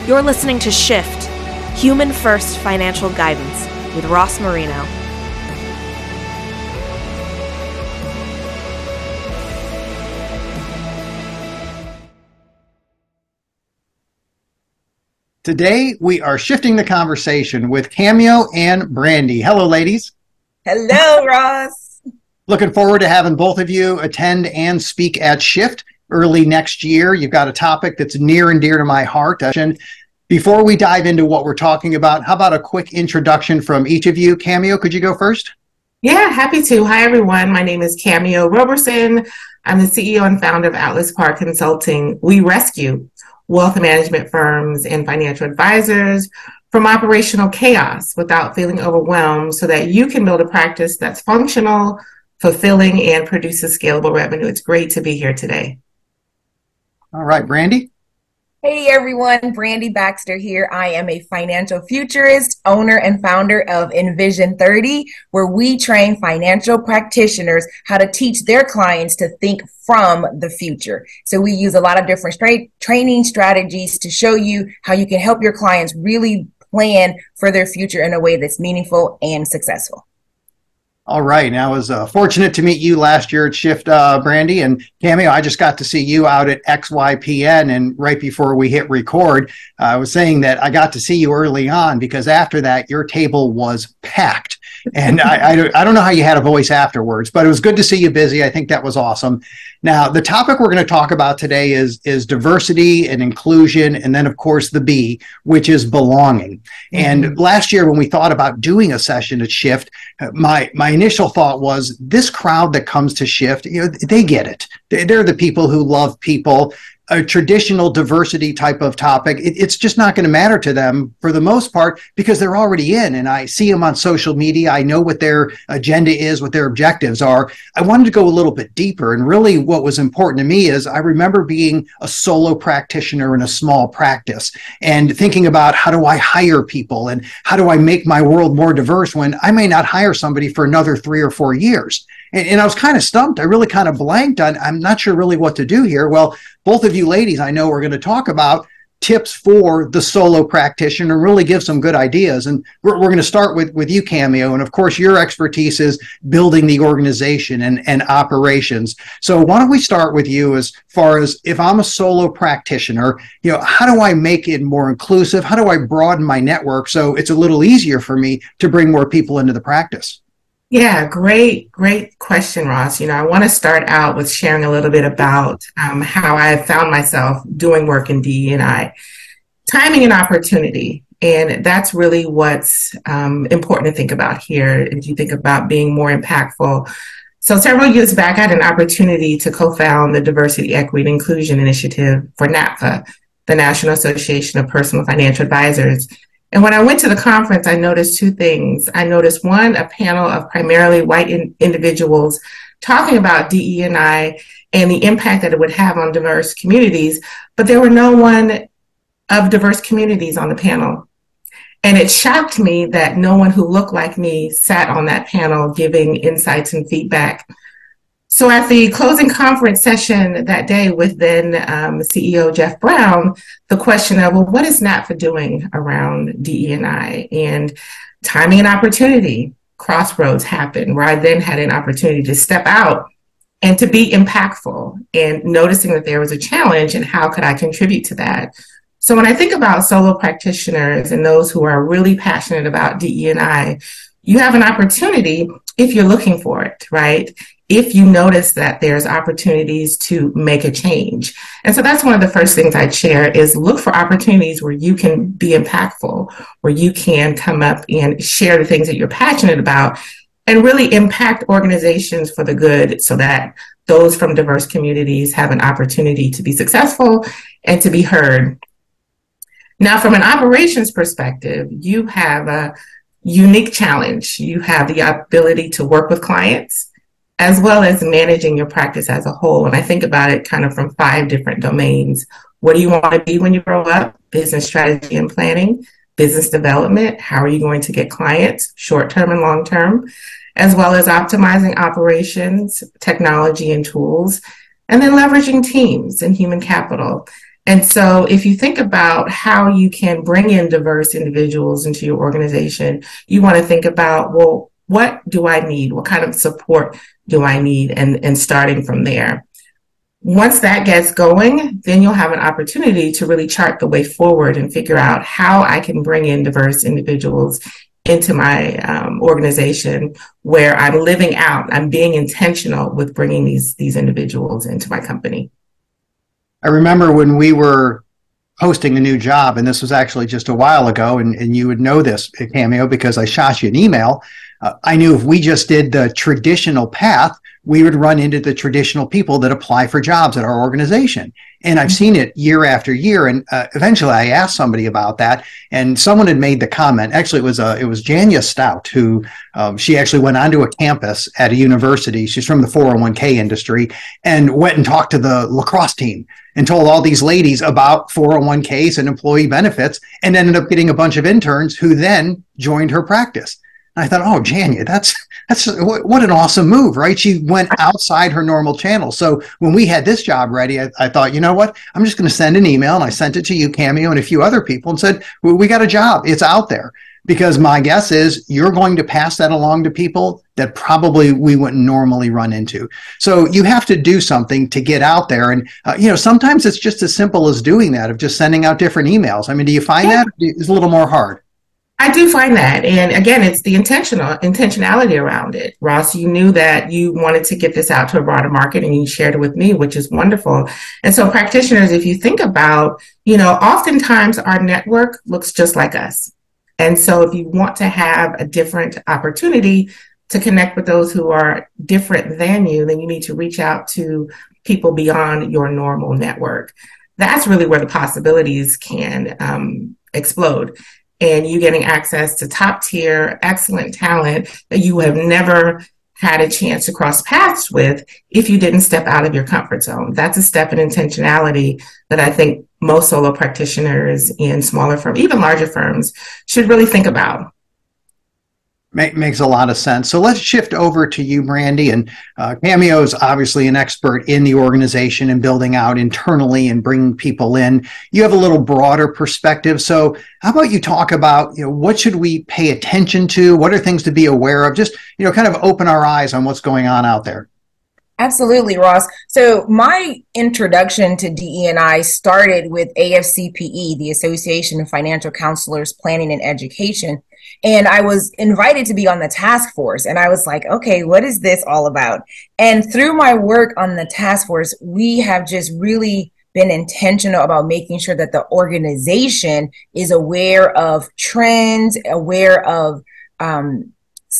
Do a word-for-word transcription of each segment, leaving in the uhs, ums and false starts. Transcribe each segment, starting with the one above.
You're listening to Shift, Human First Financial Guidance with Ross Marino. Today, we are shifting the conversation with Cameo and Brandy. Hello, ladies. Hello, Ross. Looking forward to having both of you attend and speak at Shift early next year. You've got a topic that's near and dear to my heart. And before we dive into what we're talking about, how about a quick introduction from each of you? Cameo, could you go first? Yeah, happy to. Hi, everyone. My name is Cameo Roberson. I'm the C E O and founder of Atlas Park Consulting. We rescue wealth management firms and financial advisors from operational chaos without feeling overwhelmed so that you can build a practice that's functional, fulfilling, and produces scalable revenue. It's great to be here today. All right, Brandy. Hey everyone, Brandy Baxter here. I am a financial futurist, owner and founder of Envision thirty, where we train financial practitioners how to teach their clients to think from the future. So we use a lot of different tra- training strategies to show you how you can help your clients really plan for their future in a way that's meaningful and successful. All right. And I was uh, fortunate to meet you last year at Shift, uh, Brandy, and Cameo. I just got to see you out at X Y P N, and right before we hit record, uh, I was saying that I got to see you early on because after that, your table was packed. And I, I, don't, I don't know how you had a voice afterwards, but it was good to see you busy. I think that was awesome. Now, the topic we're going to talk about today is, is diversity and inclusion, and then, of course, the B, which is belonging. Mm-hmm. And last year, when we thought about doing a session at Shift, my my initial thought was this crowd that comes to Shift, you know, they get it. They're the people who love people. A traditional diversity type of topic, it, it's just not going to matter to them for the most part because they're already in, and I see them on social media. I know what their agenda is, what their objectives are. I wanted to go a little bit deeper, and really what was important to me is I remember being a solo practitioner in a small practice and thinking about how do I hire people and how do I make my world more diverse when I may not hire somebody for another three or four years. And, and I was kind of stumped. I really kind of blanked on, I'm not sure really what to do here. Well, both of you ladies, I know, are going to talk about tips for the solo practitioner and really give some good ideas. And we're, we're going to start with, with you, Cameo. And of course, your expertise is building the organization and, and operations. So why don't we start with you as far as if I'm a solo practitioner, you know, how do I make it more inclusive? How do I broaden my network so it's a little easier for me to bring more people into the practice? Yeah, great, great question, Ross. You know, I want to start out with sharing a little bit about um, how I found myself doing work in D E and I. Timing and opportunity. And that's really what's um, important to think about here as you think about being more impactful. So several years back, I had an opportunity to co-found the Diversity, Equity, and Inclusion Initiative for NAPFA, the National Association of Personal Financial Advisors. And when I went to the conference, I noticed two things. I noticed, one, a panel of primarily white in- individuals talking about D E and I and the impact that it would have on diverse communities, but there were no one of diverse communities on the panel. And it shocked me that no one who looked like me sat on that panel giving insights and feedback. So at the closing conference session that day with then um, C E O Jeff Brown, the question of, well, what is NAPFA doing around D E and I? And timing and opportunity, crossroads happened, where I then had an opportunity to step out and to be impactful and noticing that there was a challenge and how could I contribute to that? So when I think about solo practitioners and those who are really passionate about D E and I, you have an opportunity if you're looking for it, right? If you notice that there's opportunities to make a change. And so that's one of the first things I'd share is look for opportunities where you can be impactful, where you can come up and share the things that you're passionate about and really impact organizations for the good so that those from diverse communities have an opportunity to be successful and to be heard. Now, from an operations perspective, you have a unique challenge. You have the ability to work with clients, as well as managing your practice as a whole. And I think about it kind of from five different domains. What do you want to be when you grow up? Business strategy and planning, business development. How are you going to get clients, short-term and long-term, as well as optimizing operations, technology and tools, and then leveraging teams and human capital. And so if you think about how you can bring in diverse individuals into your organization, you want to think about, well, what do I need? What kind of support do I need? And, and starting from there. Once that gets going, then you'll have an opportunity to really chart the way forward and figure out how I can bring in diverse individuals into my um, organization, where I'm living out, I'm being intentional with bringing these, these individuals into my company. I remember when we were posting a new job, and this was actually just a while ago, and, and you would know this, Cameo, because I shot you an email. Uh, I knew if we just did the traditional path, we would run into the traditional people that apply for jobs at our organization. And I've seen it year after year. And uh, eventually I asked somebody about that, and someone had made the comment. Actually, it was uh, it was Janya Stout, who um, she actually went onto a campus at a university. She's from the four oh one k industry, and went and talked to the lacrosse team and told all these ladies about four oh one k's and employee benefits, and ended up getting a bunch of interns who then joined her practice. And I thought, oh, Janya, that's that's what, what an awesome move, right? She went outside her normal channel. So when we had this job ready, I, I thought, you know what? I'm just going to send an email, and I sent it to you, Cameo, and a few other people, and said, well, we got a job. It's out there. Because my guess is you're going to pass that along to people that probably we wouldn't normally run into. So you have to do something to get out there. And, uh, you know, sometimes it's just as simple as doing that, of just sending out different emails. I mean, do you find that it's a little more hard? I do find that. And again, it's the intentional intentionality around it. Ross, you knew that you wanted to get this out to a broader market, and you shared it with me, which is wonderful. And so practitioners, if you think about, you know, oftentimes our network looks just like us. And so if you want to have a different opportunity to connect with those who are different than you, then you need to reach out to people beyond your normal network. That's really where the possibilities can um, explode. And you getting access to top tier, excellent talent that you have never had a chance to cross paths with if you didn't step out of your comfort zone. That's a step in intentionality that I think most solo practitioners in smaller firms, even larger firms, should really think about. Make, makes a lot of sense. So let's shift over to you, Brandy. And uh, Cameo is obviously an expert in the organization and building out internally and bringing people in. You have a little broader perspective. So how about you talk about, you know, what should we pay attention to? What are things to be aware of? Just, you know, kind of open our eyes on what's going on out there. Absolutely, Ross. So my introduction to D E and I started with A F C P E, the Association of Financial Counselors Planning and Education. And I was invited to be on the task force. And I was like, okay, what is this all about? And through my work on the task force, we have just really been intentional about making sure that the organization is aware of trends, aware of um,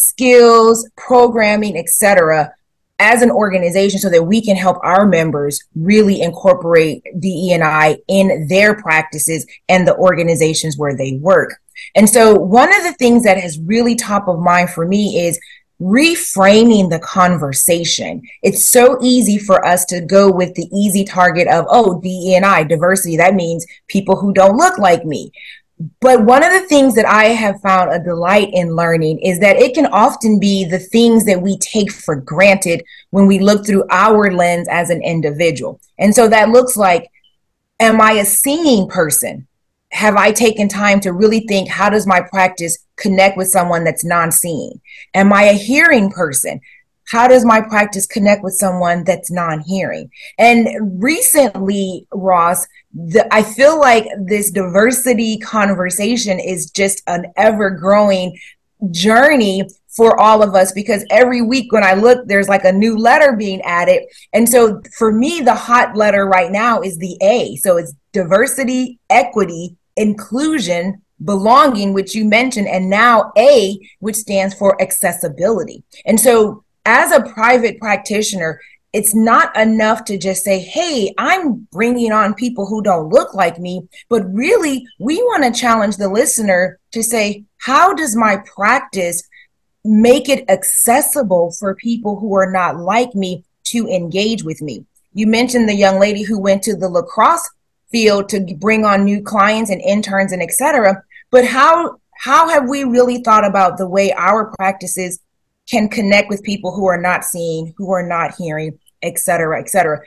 skills, programming, et cetera, as an organization, so that we can help our members really incorporate D E and I in their practices and the organizations where they work. And so one of the things that has really top of mind for me is reframing the conversation. It's so easy for us to go with the easy target of, oh, D E and I, diversity, that means people who don't look like me. But one of the things that I have found a delight in learning is that it can often be the things that we take for granted when we look through our lens as an individual. And so that looks like, am I a seeing person? Have I taken time to really think, how does my practice connect with someone that's non-seeing? Am I a hearing person? How does my practice connect with someone that's non-hearing? And recently, Ross, the, I feel like this diversity conversation is just an ever-growing journey for all of us, because every week when I look, there's like a new letter being added. And so for me, the hot letter right now is the A. So it's diversity, equity, inclusion, belonging, which you mentioned, and now A, which stands for accessibility. And so as a private practitioner, it's not enough to just say, hey, I'm bringing on people who don't look like me, but really we want to challenge the listener to say, how does my practice make it accessible for people who are not like me to engage with me? You mentioned the young lady who went to the lacrosse field to bring on new clients and interns and et cetera. But how, how have we really thought about the way our practices can connect with people who are not seeing, who are not hearing, et cetera, et cetera?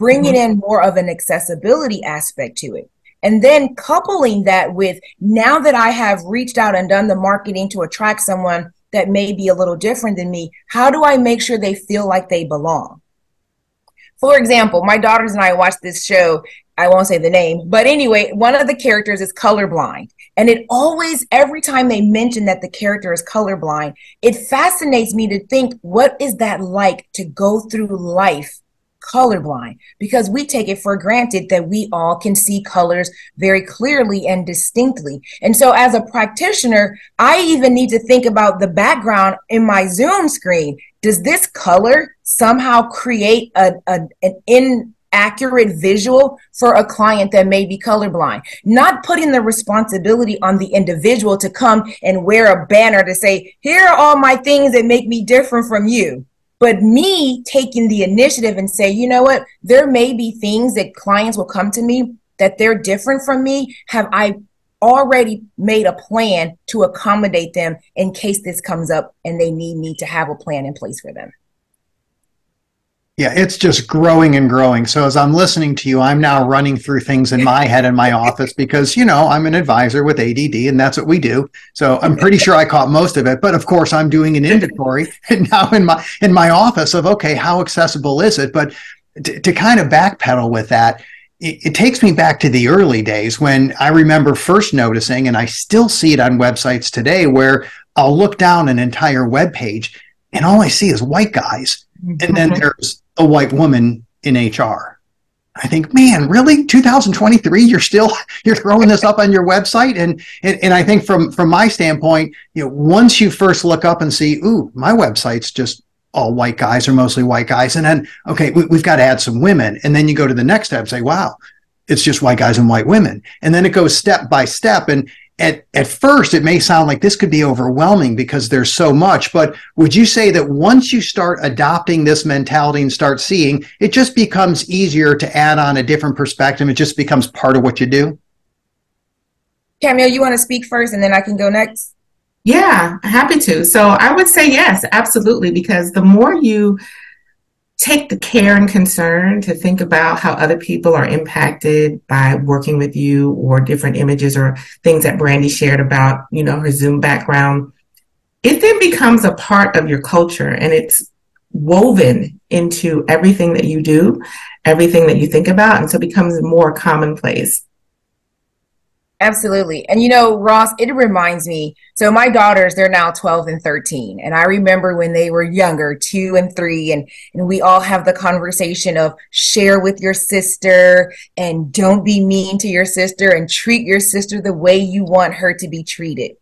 bringing in more of an accessibility aspect to it. And then coupling that with, now that I have reached out and done the marketing to attract someone that may be a little different than me, how do I make sure they feel like they belong? For example, my daughters and I watched this show. I won't say the name, but anyway, one of the characters is colorblind. And it always, every time they mention that the character is colorblind, it fascinates me to think, what is that like to go through life colorblind? Because we take it for granted that we all can see colors very clearly and distinctly. And so as a practitioner, I even need to think about the background in my Zoom screen. Does this color somehow create a, a an inaccurate visual for a client that may be colorblind? Not putting the responsibility on the individual to come and wear a banner to say, here are all my things that make me different from you. But me taking the initiative and say, you know what, there may be things that clients will come to me that they're different from me. Have I already made a plan to accommodate them in case this comes up and they need me to have a plan in place for them? Yeah, it's just growing and growing. So as I'm listening to you, I'm now running through things in my head in my office because, you know, I'm an advisor with A D D and that's what we do. So I'm pretty sure I caught most of it. But of course, I'm doing an inventory now in my in my office of, okay, how accessible is it? But to, to kind of backpedal with that, it, it takes me back to the early days when I remember first noticing, and I still see it on websites today, where I'll look down an entire web page and all I see is white guys. And then there's a white woman in H R. I think, man, really? two thousand twenty-three, you're still, you're throwing this up on your website? And, and, and I think from, from my standpoint, you know, once you first look up and see, ooh, my website's just all white guys or mostly white guys. And then, okay, we, we've got to add some women. And then you go to the next step and say, wow, it's just white guys and white women. And then it goes step by step. And At, at first, it may sound like this could be overwhelming because there's so much, but would you say that once you start adopting this mentality and start seeing, it just becomes easier to add on a different perspective? It just becomes part of what you do? Camille, you want to speak first and then I can go next? Yeah, happy to. So I would say yes, absolutely, because the more you take the care and concern to think about how other people are impacted by working with you, or different images or things that Brandy shared about, you know, her Zoom background, it then becomes a part of your culture and it's woven into everything that you do, everything that you think about. And so it becomes more commonplace. Absolutely. And, you know, Ross, it reminds me, so my daughters, they're now twelve and thirteen. And I remember when they were younger, two and three, and, and we all have the conversation of share with your sister and don't be mean to your sister and treat your sister the way you want her to be treated.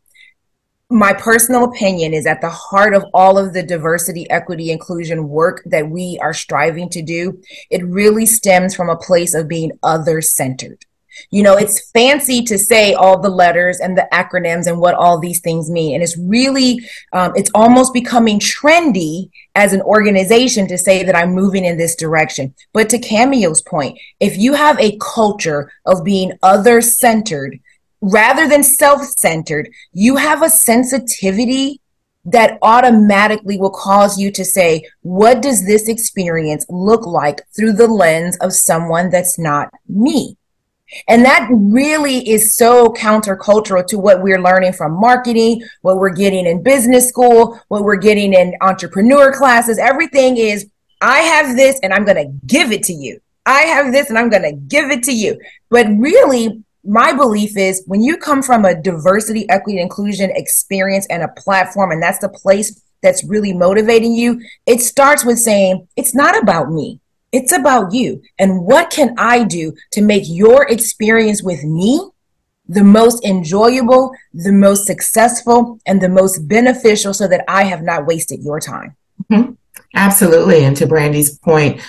My personal opinion is at the heart of all of the diversity, equity, inclusion work that we are striving to do, it really stems from a place of being other-centered. You know, it's fancy to say all the letters and the acronyms and what all these things mean. And it's really, um, it's almost becoming trendy as an organization to say that I'm moving in this direction. But to Camille's point, if you have a culture of being other-centered rather than self-centered, you have a sensitivity that automatically will cause you to say, what does this experience look like through the lens of someone that's not me? And that really is so countercultural to what we're learning from marketing, what we're getting in business school, what we're getting in entrepreneur classes. Everything is, I have this and I'm going to give it to you. I have this and I'm going to give it to you. But really, my belief is when you come from a diversity, equity, inclusion experience and a platform, and that's the place that's really motivating you, it starts with saying, it's not about me. It's about you. And what can I do to make your experience with me the most enjoyable, the most successful, and the most beneficial so that I have not wasted your time? Mm-hmm. Absolutely. And to Brandy's point,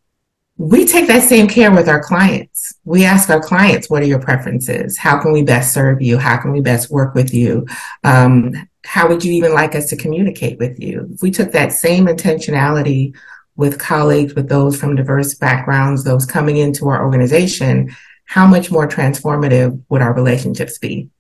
we take that same care with our clients. We ask our clients, what are your preferences? How can we best serve you? How can we best work with you? Um, how would you even like us to communicate with you? If we took that same intentionality with colleagues, with those from diverse backgrounds, those coming into our organization, how much more transformative would our relationships be?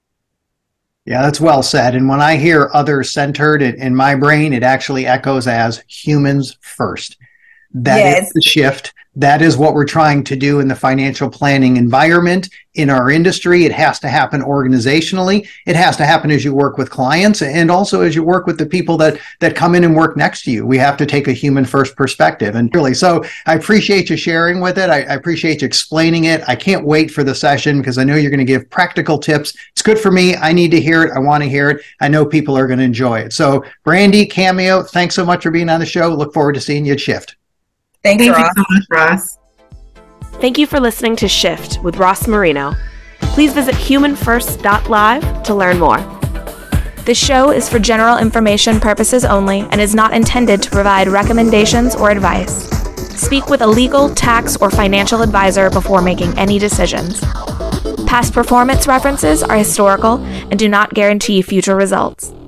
Yeah, that's well said. And when I hear other-centered in, in my brain, it actually echoes as humans first. That yes. is the shift That is what we're trying to do in the financial planning environment in our industry. It has to happen organizationally. It has to happen as you work with clients and also as you work with the people that, that come in and work next to you. We have to take a human first perspective. And really, so I appreciate you sharing with it. I, I appreciate you explaining it. I can't wait for the session because I know you're going to give practical tips. It's good for me. I need to hear it. I want to hear it. I know people are going to enjoy it. So Brandy, Cameo, thanks so much for being on the show. Look forward to seeing you at Shift. Thanks, Thank Ross. you so much, Ross. Thank you for listening to Shift with Ross Marino. Please visit human first dot live to learn more. This show is for general information purposes only and is not intended to provide recommendations or advice. Speak with a legal, tax, or financial advisor before making any decisions. Past performance references are historical and do not guarantee future results.